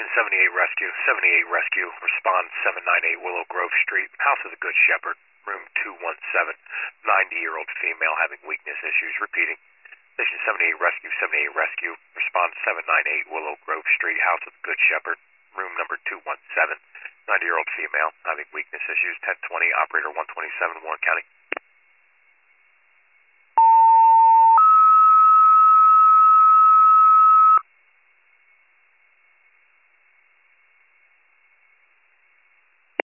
Station 78 Rescue, 78 Rescue, respond 798 Willow Grove Street, House of the Good Shepherd, room 217, 90-year-old female having weakness issues. Repeating. Station 78 Rescue, 78 Rescue, respond 798 Willow Grove Street, House of the Good Shepherd, room number 217, 90-year-old female having weakness issues. 1020, operator 127, Warren County.